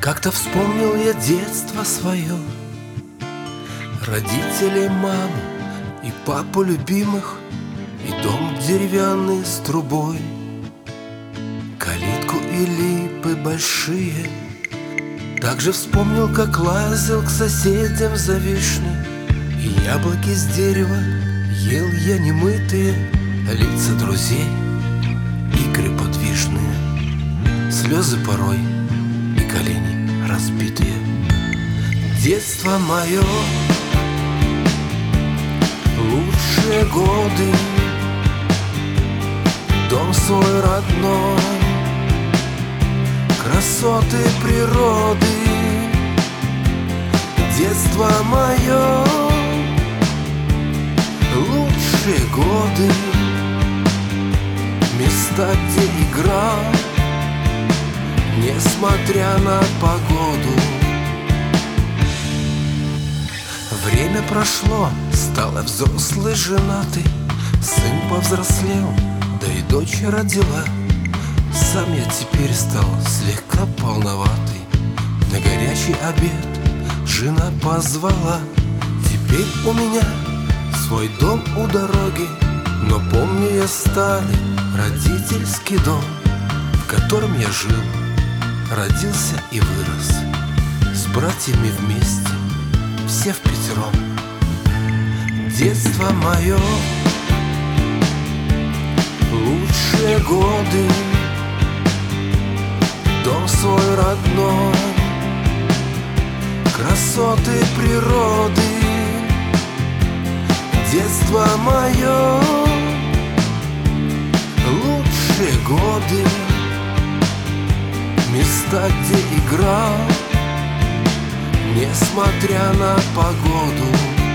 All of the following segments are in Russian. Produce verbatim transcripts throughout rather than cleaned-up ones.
Как-то вспомнил я детство свое, родителей, маму и папу любимых, и дом деревянный с трубой, калитку и липы большие. Также вспомнил, как лазил к соседям за вишней, и яблоки с дерева ел я немытые, лица друзей, игры подвижные, слезы порой и колени разбитые. Детство мое, лучшие годы, дом свой родной, красоты природы. Детство мое, лучшие годы, места, где играл, несмотря на погоду. Время прошло, стала взрослой, женатый, сын повзрослел, да и дочь родила. Сам я теперь стал слегка полноватый, на горячий обед жена позвала. Теперь у меня свой дом у дороги, но помню я старый родительский дом, в котором я жил, родился и вырос, с братьями вместе, все впятером. Детство мое, лучшие годы, дом свой родной, красоты природы. Детство мое, лучшие годы, места, где играл, несмотря на погоду.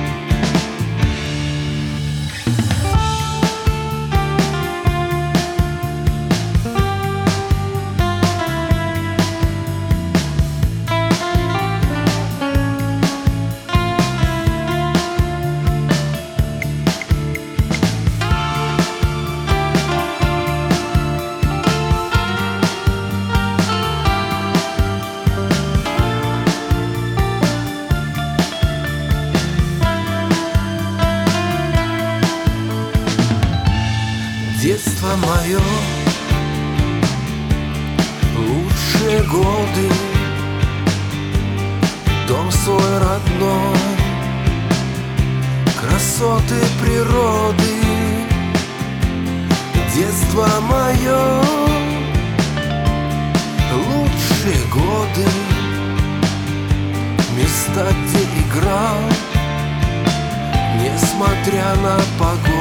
Детство мое, лучшие годы, дом свой родной, красоты природы. Детство мое, лучшие годы, места, где играл, несмотря на погоду.